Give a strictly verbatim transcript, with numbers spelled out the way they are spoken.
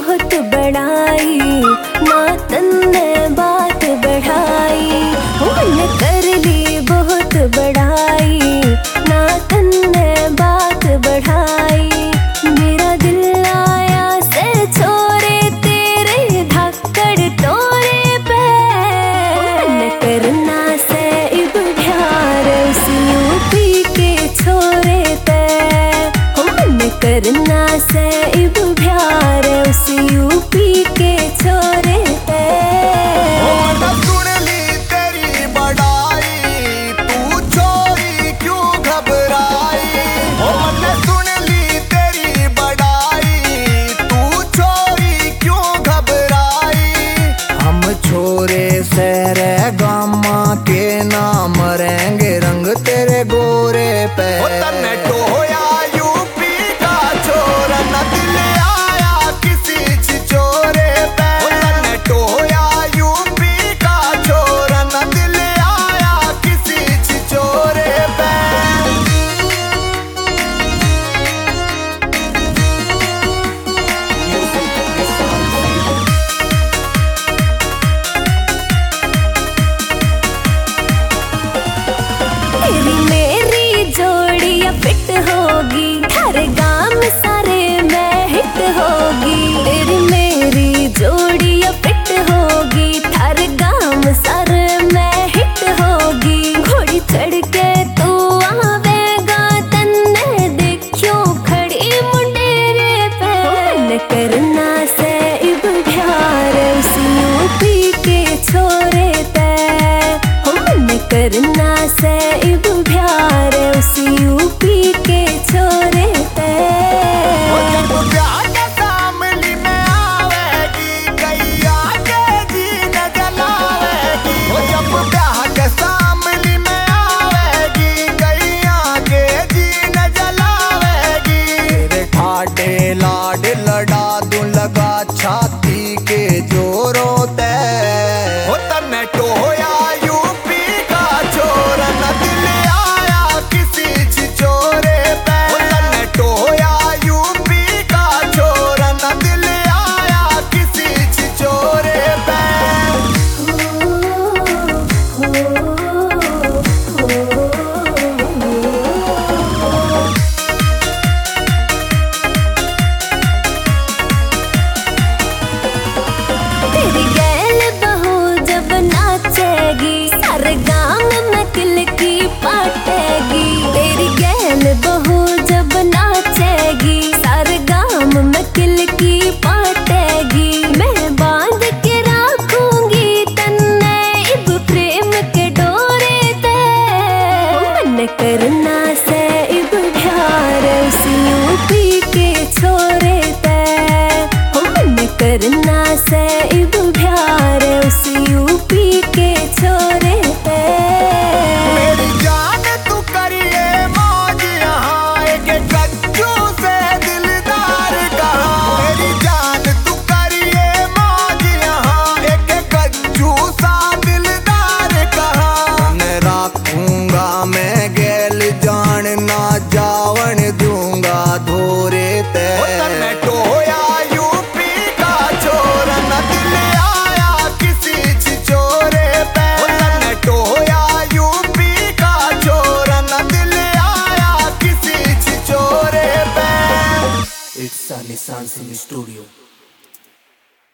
बहुत बड़ाई, ना तन्ने बात बढ़ाई। मैंने कर ली बहुत बड़ाई, ना तन्ने बात बढ़ाई। मेरा दिल आया से छोरे तेरे धाकड़ तोरे पे। मैंने करना से इब प्यार उस यूपी के छोरे पे। मैंने करना से इब प्यार उस यूपी के छोरे पे। सुन ली तेरी बड़ाई, तू छोरी क्यों घबराई। मैंने सुन ली तेरी बड़ाई, तू छोरी क्यों घबराई। हम छोरे सहरे गामा के नाम मरेंगे रंग तेरे गोरे पे। तन्ने टोया यूपी का छोरा न दिल आया किसी छिछोरे पे। तन्ने टोया यूपी का छोरा न दिल आया किसी छिछोरे पे। तेरी मेरी जोड़ियाँ फिट होगी, हर गांव सारे में हिट होगी। तेरी मेरी जोड़ियाँ फिट होगी, हर गांव सारे में हिट होगी। घोड़ी चढ़ के तू आवेगा तन्ने देखियो खड़ी मुंडेरे पे। मैंने करना से इब प्यार उस यूपी के छोरे पे। मैंने करना से इब प्यार उस यूपी के छोरे पे। जब ब्याह के सामने में आवेगी, गैया के जी न जलावेगी। जब ब्याह के सामने में आवेगी, गैया के जी न जलावेगी। तेरे ठाडे लाड लड़ा दूं लगा छाती के जोरों ते। तन्ने टोया यूपी का छोरा न दिल आया किसी छिछोरे पे। तन्ने टोया यूपी का छोरा न दिल आया किसी छिछोरे पे। तेरी गैल बहू जब नाचेगी, सारे गांव में किल की पाटेगी। तेरी गैल बहू जब नाचेगी, सारे गांव में किल की पाटेगी। मैं बांध के रखूंगी तन्ने इब प्रेम के डोरे ते। मैंने करना से इब प्यार उस यूपी के छोरे पे। मैंने करना से इब प्यार उस यूपी के छोरे पे। मेरी जान तू करिए मौज यहाँ, एक कच्चू से दिलदार कहाँ। मेरी जान तू करिए मौज यहाँ, एक कच्चू सा दिलदार कहाँ। मैं रखूंगा मैं गैल जान ना जावन दूंगा धोरे ते। तन्ने टोया यूपी का छोरा न दिल आया किसी छिछोरे पे। तन्ने टोया यूपी का छोरा न दिल आया किसी छिछोरे पे। It's Sunny Sun Studio.